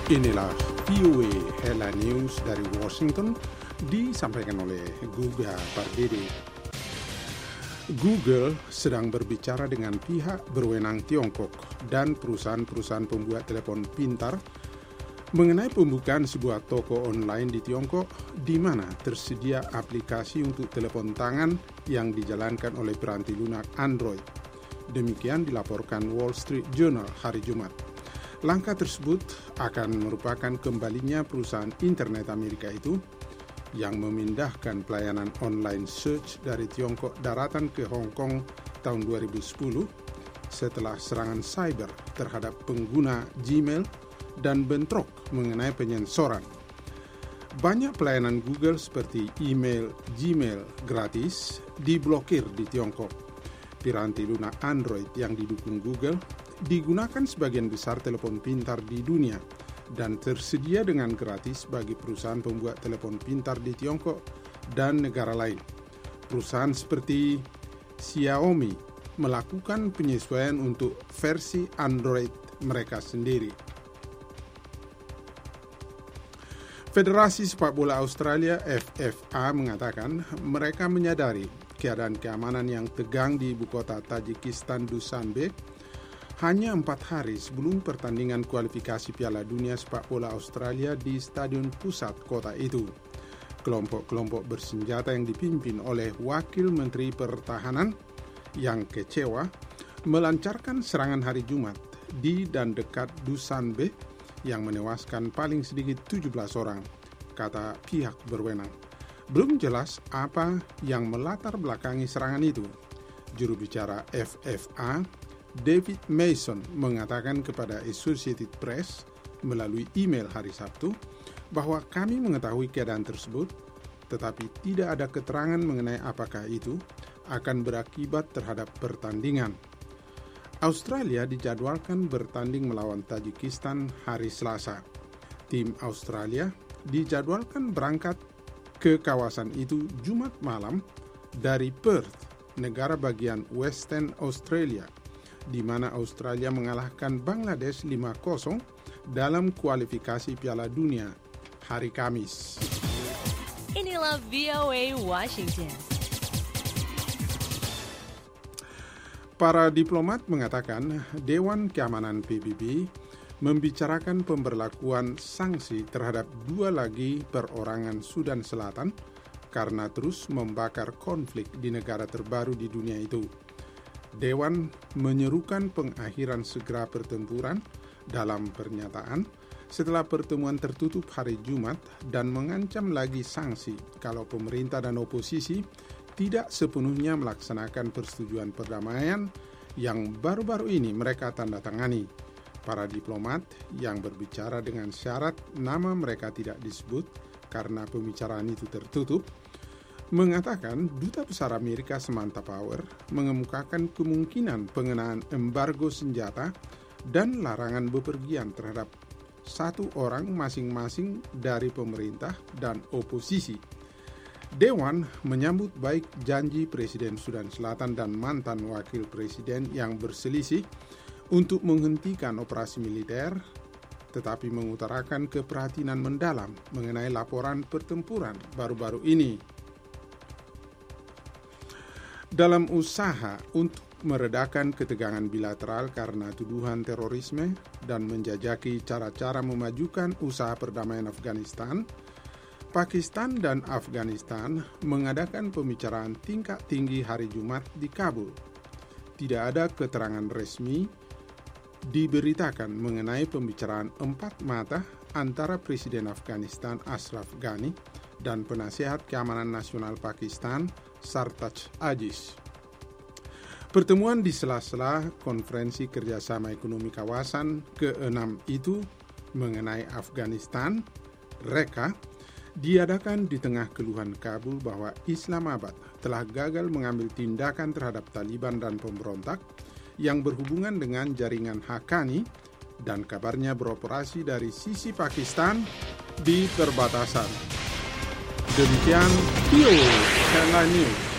Inilah VOA Headline News dari Washington, disampaikan oleh Guga Pardede. Google sedang berbicara dengan pihak berwenang Tiongkok dan perusahaan-perusahaan pembuat telepon pintar mengenai pembukaan sebuah toko online di Tiongkok di mana tersedia aplikasi untuk telepon tangan yang dijalankan oleh peranti lunak Android. Demikian dilaporkan Wall Street Journal hari Jumat. Langkah tersebut akan merupakan kembalinya perusahaan internet Amerika itu yang memindahkan pelayanan online search dari Tiongkok daratan ke Hong Kong tahun 2010 setelah serangan cyber terhadap pengguna Gmail dan bentrok mengenai penyensoran. Banyak pelayanan Google seperti email, Gmail gratis diblokir di Tiongkok. Piranti lunak Android yang didukung Google digunakan sebagian besar telepon pintar di dunia dan tersedia dengan gratis bagi perusahaan pembuat telepon pintar di Tiongkok dan negara lain. Perusahaan seperti Xiaomi melakukan penyesuaian untuk versi Android mereka sendiri. Federasi Sepak Bola Australia FFA mengatakan mereka menyadari keadaan keamanan yang tegang di ibu kota Tajikistan Dushanbe hanya 4 hari sebelum pertandingan kualifikasi Piala Dunia Sepak Bola Australia di stadion pusat kota itu. Kelompok-kelompok bersenjata yang dipimpin oleh Wakil Menteri Pertahanan yang kecewa melancarkan serangan hari Jumat di dan dekat Dushanbe yang menewaskan paling sedikit 17 orang, kata pihak berwenang. Belum jelas apa yang melatar belakangi serangan itu. Juru bicara FFA David Mason mengatakan kepada Associated Press melalui email hari Sabtu bahwa kami mengetahui keadaan tersebut, tetapi tidak ada keterangan mengenai apakah itu akan berakibat terhadap pertandingan. Australia dijadwalkan bertanding melawan Tajikistan hari Selasa. Tim Australia dijadwalkan berangkat ke kawasan itu Jumat malam dari Perth, negara bagian Western Australia, di mana Australia mengalahkan Bangladesh 5-0 dalam kualifikasi Piala Dunia hari Kamis. Inilah VOA Washington. Para diplomat mengatakan Dewan Keamanan PBB membicarakan pemberlakuan sanksi terhadap 2 lagi perorangan Sudan Selatan karena terus membakar konflik di negara terbaru di dunia itu. Dewan menyerukan pengakhiran segera pertempuran dalam pernyataan setelah pertemuan tertutup hari Jumat dan mengancam lagi sanksi kalau pemerintah dan oposisi tidak sepenuhnya melaksanakan persetujuan perdamaian yang baru-baru ini mereka tanda tangani. Para diplomat yang berbicara dengan syarat nama mereka tidak disebut karena pembicaraan itu tertutup mengatakan Duta Besar Amerika Samantha Power mengemukakan kemungkinan pengenaan embargo senjata dan larangan bepergian terhadap 1 orang masing-masing dari pemerintah dan oposisi. Dewan menyambut baik janji Presiden Sudan Selatan dan mantan Wakil Presiden yang berselisih untuk menghentikan operasi militer, tetapi mengutarakan keprihatinan mendalam mengenai laporan pertempuran baru-baru ini. Dalam usaha untuk meredakan ketegangan bilateral karena tuduhan terorisme dan menjajaki cara-cara memajukan usaha perdamaian Afghanistan, Pakistan dan Afghanistan mengadakan pembicaraan tingkat tinggi hari Jumat di Kabul. Tidak ada keterangan resmi diberitakan mengenai pembicaraan 4 mata antara Presiden Afghanistan Ashraf Ghani dan Penasehat Keamanan Nasional Pakistan Sartaj Aziz. Pertemuan di sela-sela konferensi kerjasama ekonomi kawasan ke-6 itu mengenai Afghanistan, REKA, diadakan di tengah keluhan Kabul bahwa Islamabad telah gagal mengambil tindakan terhadap Taliban dan pemberontak yang berhubungan dengan jaringan Haqqani dan kabarnya beroperasi dari sisi Pakistan di perbatasan. Demikian VOA Headline News.